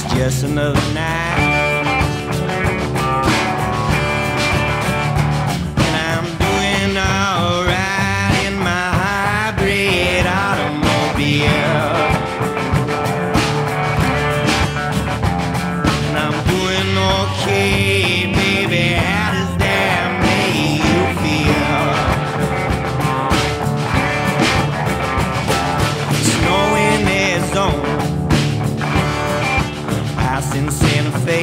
just another night. And I'm doing alright in my hybrid automobile. And I'm doing okay, baby. How does that make you feel? Snowing Arizona, house in Santa Fe.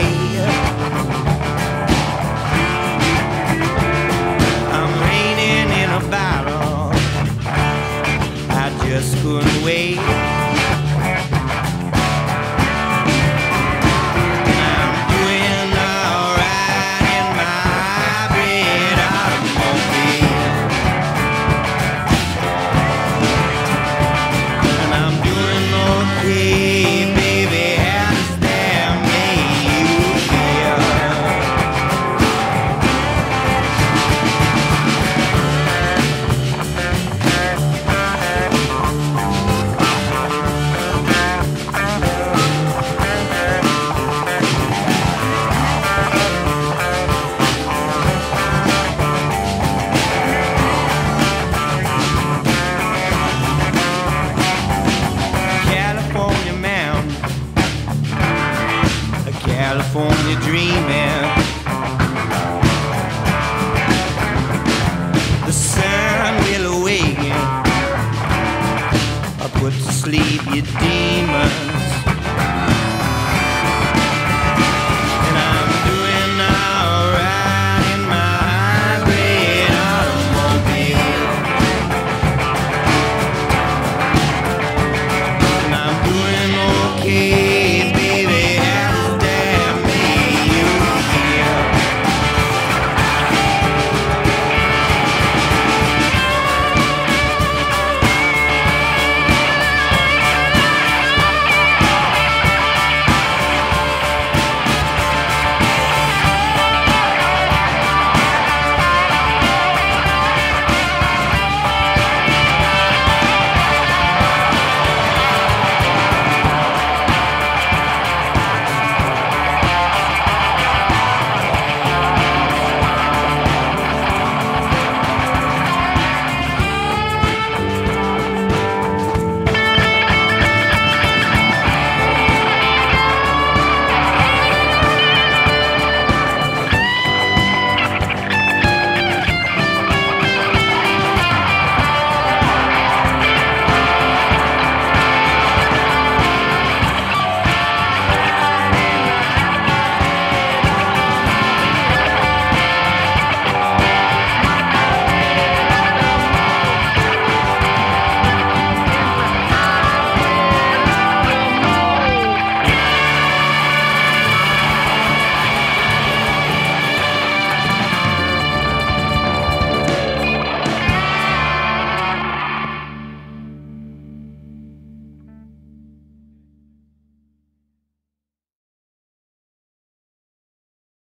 I'm raining in a bottle, I just couldn't wait. I'm doing alright in my hybrid automobile. And I'm doing okay, baby. How does that make you feel? California mountain, a California dreaming. The sun will awaken, or put to sleep your demons.